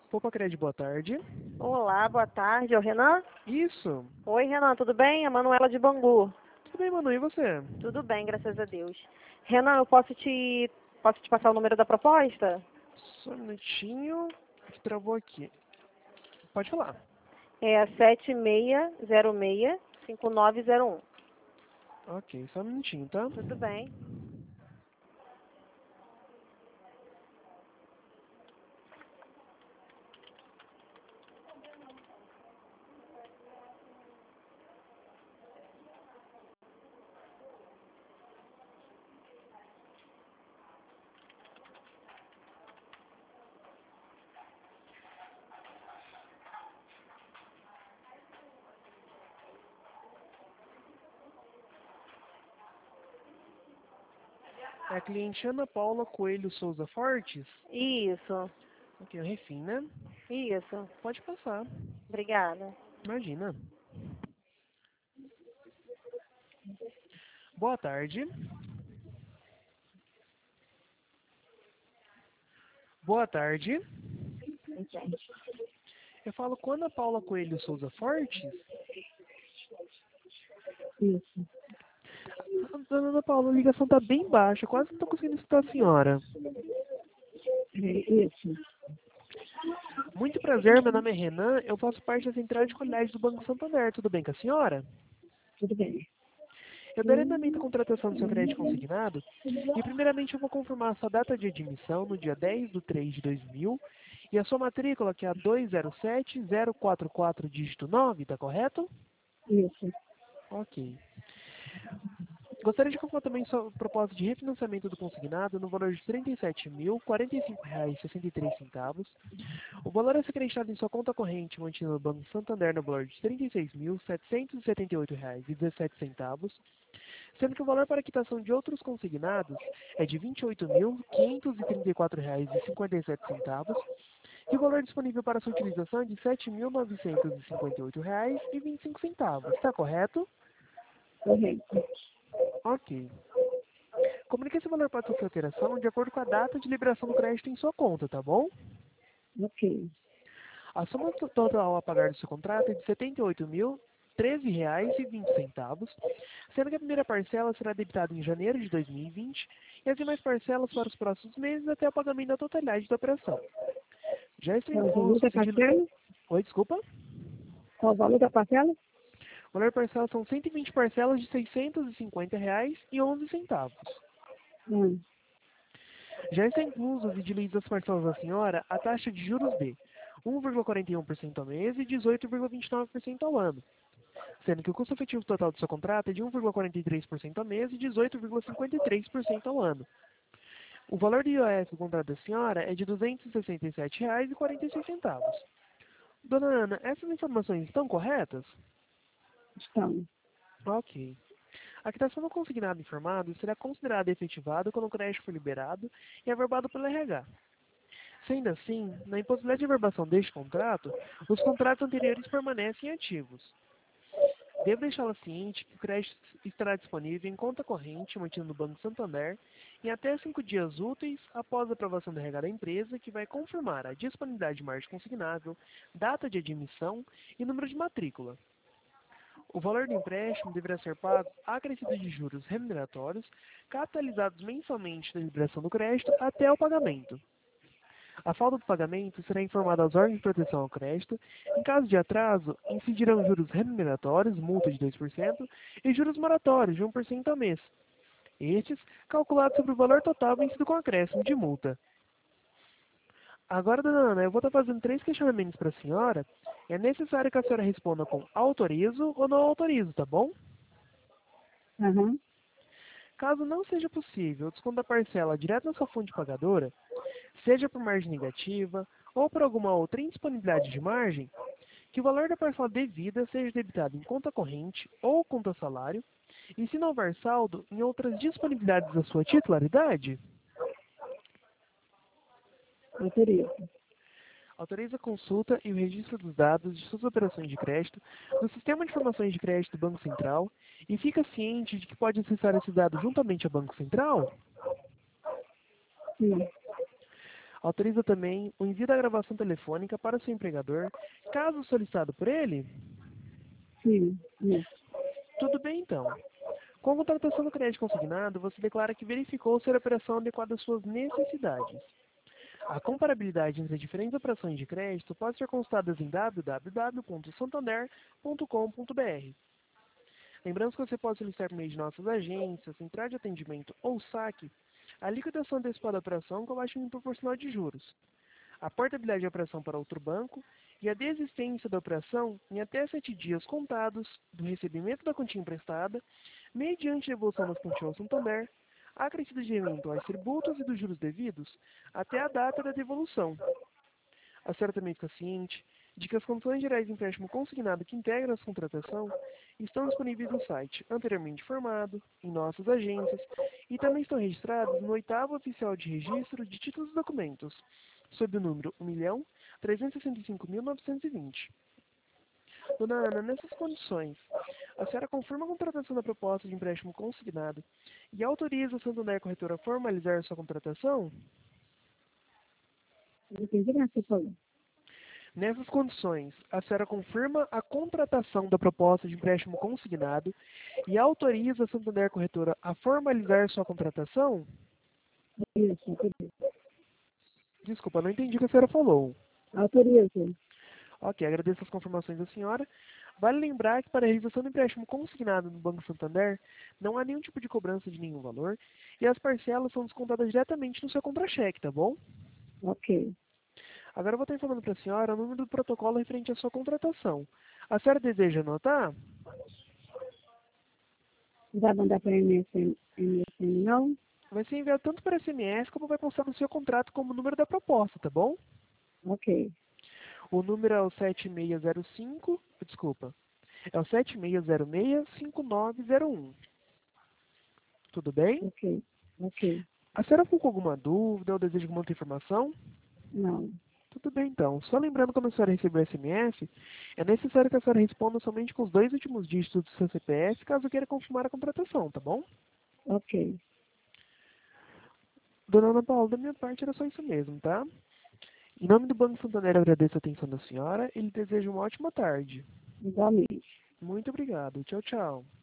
Poupa Cred, boa tarde. Olá, boa tarde. É o Renan? Isso. Oi, Renan, tudo bem? A Manuela de Bangu. Tudo bem, Manu, e você? Tudo bem, graças a Deus. Renan, eu posso te passar o número da proposta? Só um minutinho, que travou aqui. Pode falar. É 7606-5901. Ok, só um minutinho, tá? Tudo bem. É a cliente Ana Paula Coelho Souza Fortes. Isso, Ok, o Refim, né? isso. Pode passar. Obrigada. Imagina. Boa tarde. Boa tarde. Eu falo com Ana Paula Coelho Souza Fortes. Isso, Dona Ana Paula, a ligação tá bem baixa, quase não tô conseguindo escutar a senhora. isso. Muito prazer, meu nome é Renan, eu faço parte da central de qualidade do Banco Santander, tudo bem com a senhora? Tudo bem. Eu darei andamento à contratação do seu crédito consignado e primeiramente eu vou confirmar a sua data de admissão no dia 10/3/2000 e a sua matrícula, que é a 207044 dígito 9, tá correto? Isso. Ok. Gostaria de confirmar também sua proposta de refinanciamento do consignado no valor de R$ 37.045,63. O valor a ser acreditado em sua conta corrente mantida no Banco Santander no valor de R$ 36.778,17, sendo que o valor para quitação de outros consignados é de R$ 28.534,57 e o valor disponível para sua utilização é de R$ 7.958,25. Está correto? Correto. Ok. Comunique esse valor para sua alteração de acordo com a data de liberação do crédito em sua conta, tá bom? Ok. A soma total a pagar do seu contrato é de R$ 78.013,20, sendo que a primeira parcela será debitada em janeiro de 2020 e as demais parcelas para os próximos meses até o pagamento da totalidade da operação. Já está Qual o valor incluso da parcela? Oi, desculpa? Qual o valor da parcela? O valor parcela são 120 parcelas de R$ 650,11. Hum. Já está incluso os ediliz das parcelas da senhora a taxa de juros de 1,41% ao mês e 18,29% ao ano, sendo que o custo efetivo total do seu contrato é de 1,43% ao mês e 18,53% ao ano. O valor do IOF do contrato da senhora é de R$ 267,46. Dona Ana, essas informações estão corretas? Estão. Ok. A quitação do consignado informado será considerada efetivada quando o crédito for liberado e averbado pelo RH. Sendo assim, na impossibilidade de averbação deste contrato, os contratos anteriores permanecem ativos. Devo deixá-la ciente que o crédito estará disponível em conta corrente mantida no Banco Santander em até 5 dias úteis após a aprovação do RH da empresa, que vai confirmar a disponibilidade de margem consignável, data de admissão e número de matrícula. O valor do empréstimo deverá ser pago acrescido de juros remuneratórios, capitalizados mensalmente da liberação do crédito até o pagamento. A falta do pagamento será informada às órgãos de proteção ao crédito. Em caso de atraso, incidirão juros remuneratórios, multa de 2%, e juros moratórios de 1% ao mês. Estes, calculados sobre o valor total vencido com acréscimo de multa. Agora, dona Ana, eu vou estar fazendo 3 questionamentos para a senhora. É necessário que a senhora responda com autorizo ou não autorizo, tá bom? Aham. Caso não seja possível o desconto da parcela direto na sua fonte pagadora, seja por margem negativa ou por alguma outra indisponibilidade de margem, que o valor da parcela devida seja debitado em conta corrente ou conta salário, e se não houver saldo, em outras disponibilidades da sua titularidade, Autorizo. autoriza a consulta e o registro dos dados de suas operações de crédito no Sistema de Informações de Crédito do Banco Central e fica ciente de que pode acessar esses dados juntamente ao Banco Central? Sim. Autoriza também o envio da gravação telefônica para o seu empregador, caso solicitado por ele? Sim, isso. Tudo bem, então. Com a contratação do crédito consignado, você declara que verificou ser a operação adequada às suas necessidades. A comparabilidade entre as diferentes operações de crédito pode ser consultada em www.santander.com.br. Lembrando que você pode solicitar por meio de nossas agências, central de atendimento ou saque, a liquidação antecipada da operação com abaixamento proporcional de juros, a portabilidade da operação para outro banco e a desistência da operação em até 7 dias contados do recebimento da quantia emprestada, mediante devolução das quantias ao Santander, acrescido de aumento aos tributos e dos juros devidos até a data da devolução. A senhora também fica ciente de que as condições gerais de empréstimo consignado que integram essa contratação estão disponíveis no site anteriormente informado, em nossas agências, e também estão registradas no 8º Oficial de Registro de Títulos e Documentos, sob o número 1.365.920. Dona Ana, nessas condições, a senhora confirma a contratação da proposta de empréstimo consignado e autoriza a Santander Corretora a formalizar sua contratação? Não entendi nada que você falou. Nessas condições, a senhora confirma a contratação da proposta de empréstimo consignado e autoriza a Santander Corretora a formalizar sua contratação? Isso, autoriza. Desculpa, não entendi o que a senhora falou. Autoriza. Ok, agradeço as confirmações da senhora. Vale lembrar que para a realização do empréstimo consignado no Banco Santander, não há nenhum tipo de cobrança de nenhum valor e as parcelas são descontadas diretamente no seu contra-cheque, tá bom? Ok. Agora eu vou estar informando para a senhora o número do protocolo referente à sua contratação. A senhora deseja anotar? Vai mandar para MSN, não? Vai ser enviado tanto para SMS como vai constar no seu contrato como o número da proposta, tá bom? Ok. O número é o 7605, desculpa, é o 7606-5901. Tudo bem? Ok. Ok. A senhora ficou com alguma dúvida ou deseja alguma outra informação? Não. Tudo bem, então. Só lembrando, quando a senhora receber o SMS, é necessário que a senhora responda somente com os 2 últimos dígitos do seu CPF, caso queira confirmar a contratação, tá bom? Ok. Dona Ana Paula, da minha parte era só isso mesmo, tá? Em nome do Banco Santander, eu agradeço a atenção da senhora e lhe desejo uma ótima tarde. Igualmente. Muito obrigado. Tchau, tchau.